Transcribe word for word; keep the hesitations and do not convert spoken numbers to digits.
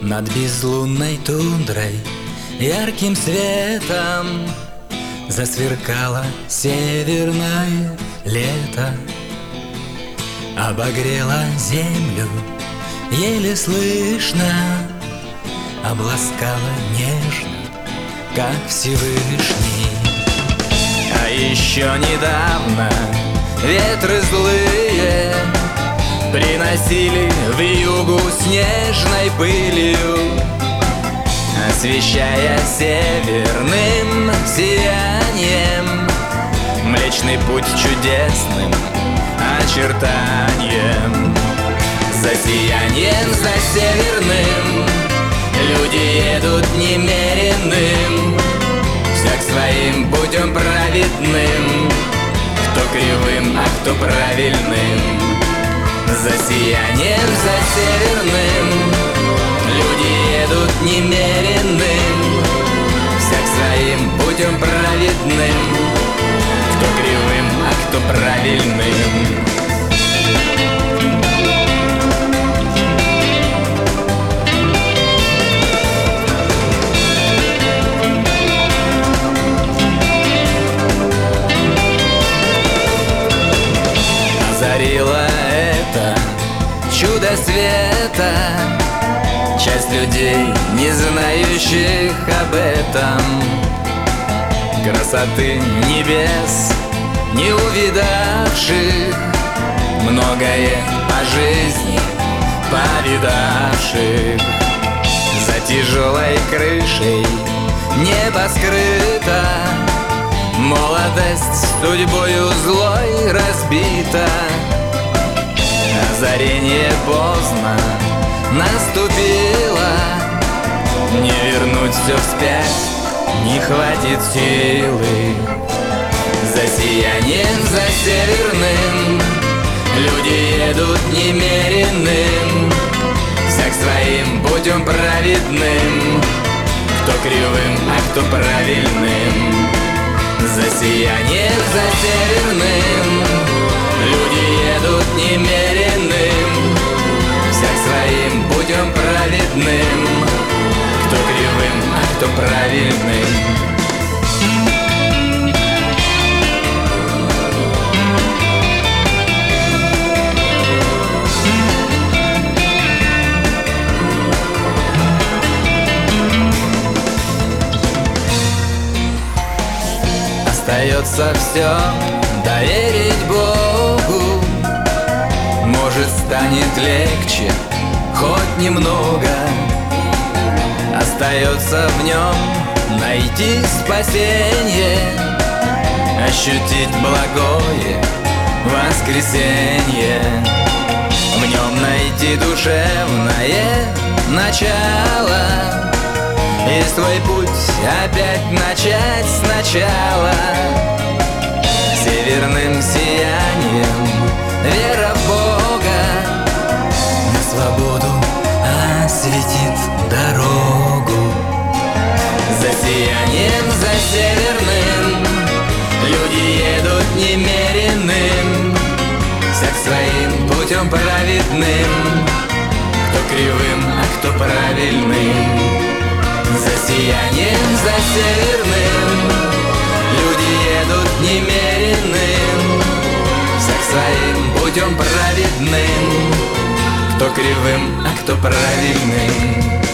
Над безлунной тундрой ярким светом засверкало северное лето, обогрело землю еле слышно, обласкало нежно, как Всевышний. А еще недавно ветры злые приносили вьюгу снежной пылью, освещая северным сиянием Млечный Путь чудесным очертанием. За сиянием, за северным люди едут немеренным, всяк своим путем праведным, кто кривым, а кто правильным. За сиянием, за северным люди едут немеренным, всяк своим путем праведным, кто кривым, а кто правильным. Озарило это чудо света часть людей, не знающих об этом, красоты небес, не увидавших, многое по жизни повидавших. За тяжелой крышей небо скрыто, молодость судьбою злой разбита. Озарение поздно наступило, не вернуть все вспять не хватит силы. За сиянием, за северным люди едут немеренным, всяк своим путем праведным, кто кривым, а кто правильным. За сиянием, за северным люди едут немеренным, всяк своим путем праведным, кто кривым, а кто правильным. Остается все доверить Богу, может, станет легче хоть немного. Остается в нем найти спасение, ощутить благое воскресенье, в нем найти душевное начало и свой путь опять начать сначала. Северным сиянием вера в Бога на свободу осветит дорогу. За сиянием, за северным люди едут немеренным, всяк своим путем праведным, кто кривым, а кто правильным. За сиянием, за северным люди едут немеренным, всяк своим путем праведным, кто кривым, а кто правильным.